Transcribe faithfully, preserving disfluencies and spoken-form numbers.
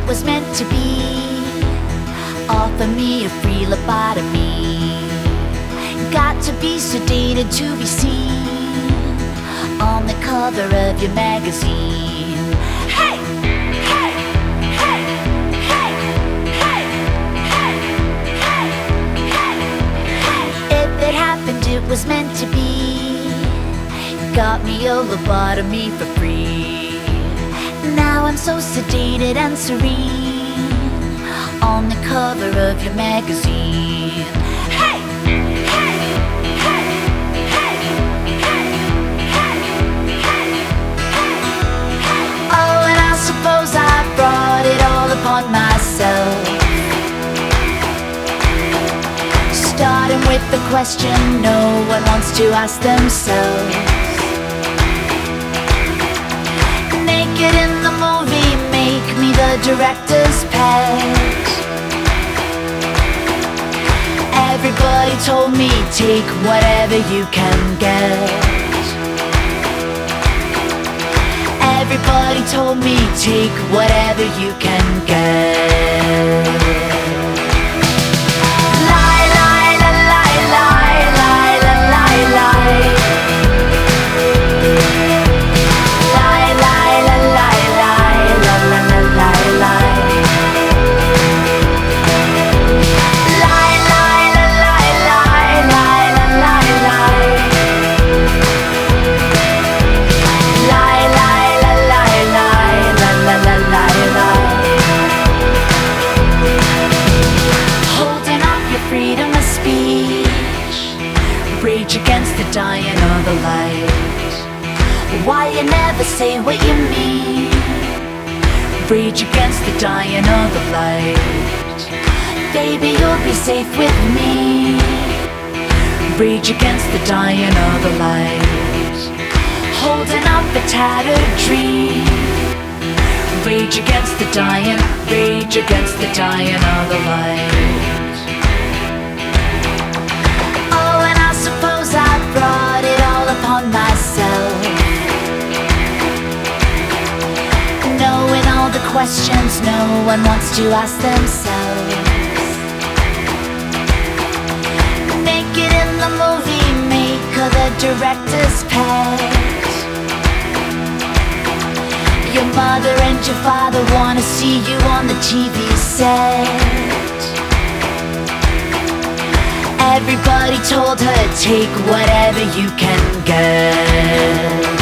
was meant to be. Offer me a free lobotomy. Got to be sedated to be seen on the cover of your magazine. Hey! Hey! Hey! Hey! Hey! Hey! Hey! Hey! If it happened, it was meant to be. Got me a lobotomy for free. Now I'm so sedated and serene on the cover of your magazine. Hey! Hey! Hey! Hey! Hey! Hey! Hey! Hey! Oh, and I suppose I brought it all upon myself, starting with the question no one wants to ask themselves. Naked in the movie, make me the director's pet. Everybody told me, take whatever you can get. Everybody told me, take whatever you can get. Lie, lie, la, lie, lie, lie, la, lie, lie. Lie, lie, la, lie, lie, la, la, la, lie, lie. Lie, lie, la, lie, lie, lie, la, lie, lie. Lie, lie, la, lie, lie, la, la, la, lie, lie. Holding up your freedom of speech, rage against the dying of the light. Why you never say what you mean? Rage against the dying of the light. Baby, you'll be safe with me. Rage against the dying of the light. Holding up a tattered dream. Rage against the dying, rage against the dying of the light. Oh, and I suppose I brought it all upon myself, knowing all the questions no one wants to ask themselves. Naked in the movie, make her the director's pet. Your mother and your father wanna see you on the T V set. Everybody told her, take whatever you can get.